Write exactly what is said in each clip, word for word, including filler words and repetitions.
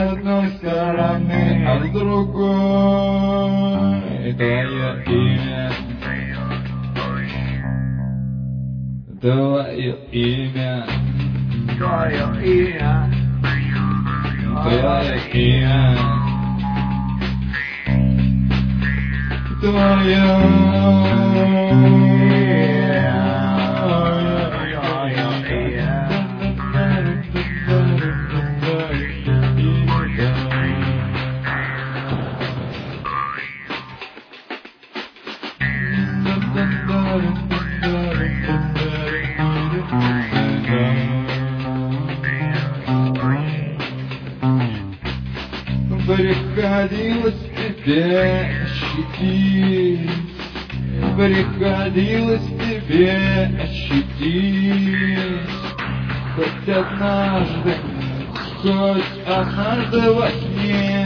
одной стороны, а с другой твое имя. Твое имя. Твое имя. Твое имя. Твое приходилось тебе ощутить, приходилось тебе ощутить, хоть однажды, хоть однажды во сне,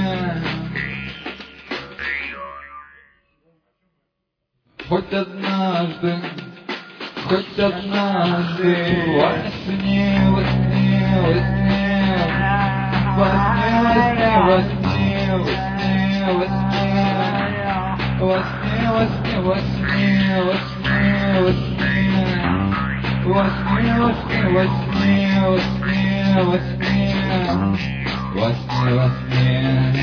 хоть однажды, хоть однажды во сне, во сне, во сне, во сне, во сне, во сне, во сне, во сне, во сне, во сне, во сне, во сне, во сне, во сне, во сне, во сне, во сне, во сне, во сне.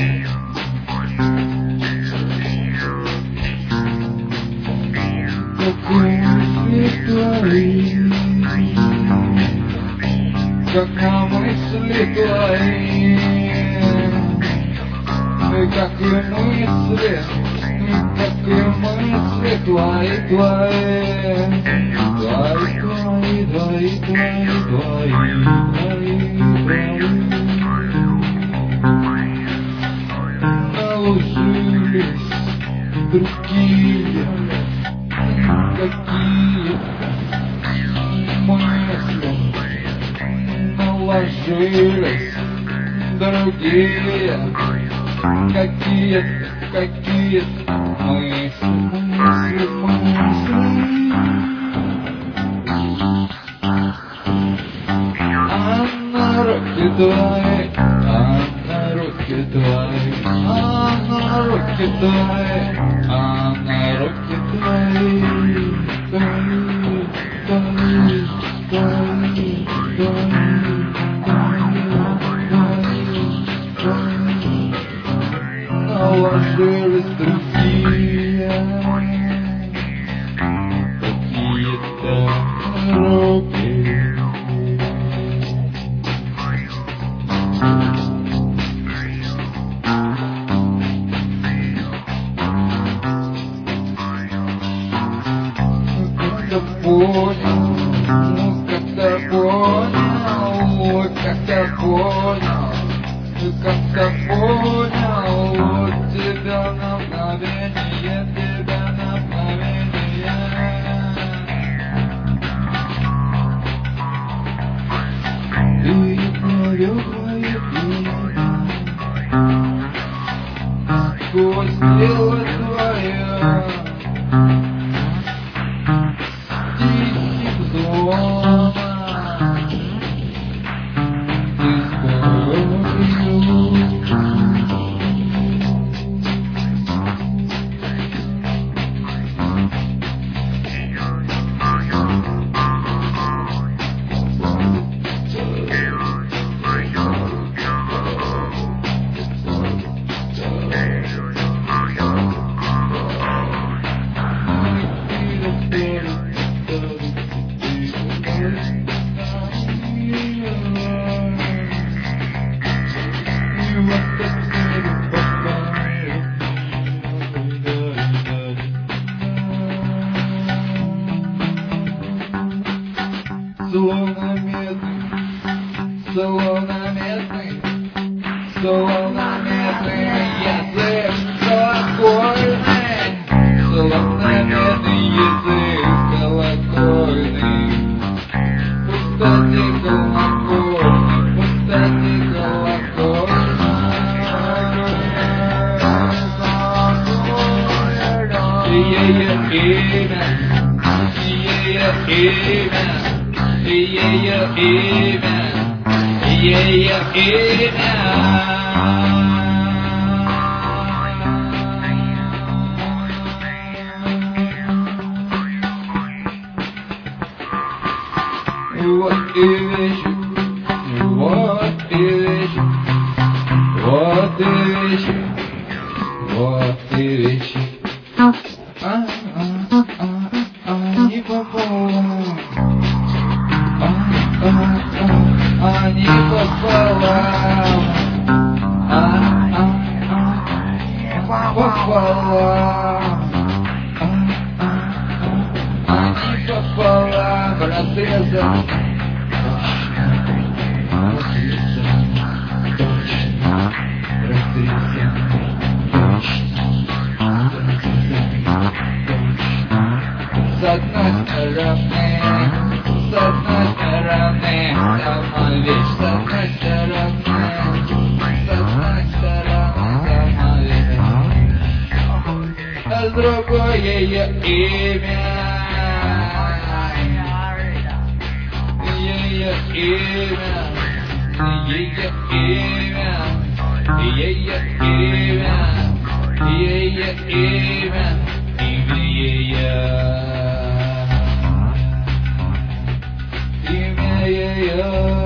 Как на мысли твои, как и мысли, как и мысли твои, твои, твои, твои, твои, твои, твои, твои, наложились другие, какие мысли, наложились другие, какие, какие мысли, мысли, мысли. А на руки твои, а на руки твои, а на руки твои, а на руки твои, твои, твои, твои, твои. Наложились другие какие-то руки. Как-то понял, ну как-то понял, как-то понял, как-то понял. Тебя на мгновение, тебя на мгновение. И твое, твое имя сквозь тело твое стихи дома ты спою. Солонометный, солонометный, солонометный язык колокольный, солонометный язык колокольный, пустоте колокольный, пустоте колокольный, ее имя, ее имя. Ее имя, ее имя. Вот и вещи, вот и вещи. А, а, а, а, а, не пополам. А, а, а, а, не пополам. А, а, а, пополам. А, а, а, а, не пополам. Разрезан. С одной стороны, с одной стороны, сама вещь, с одной стороны, с одной стороны, сама вещь, а с другой ее имя, ее имя, ее имя, ее имя, ее имя, имя ее. Имя ее.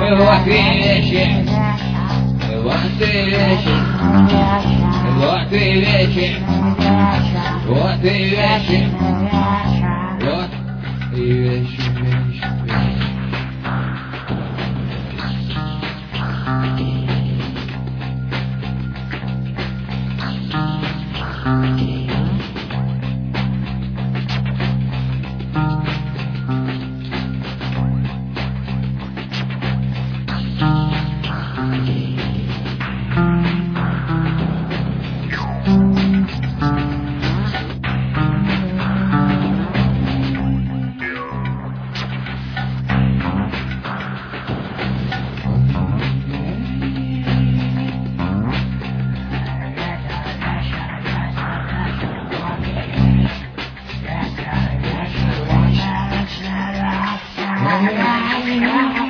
what creation, what creation, what creation, what creation, what creation. Yeah.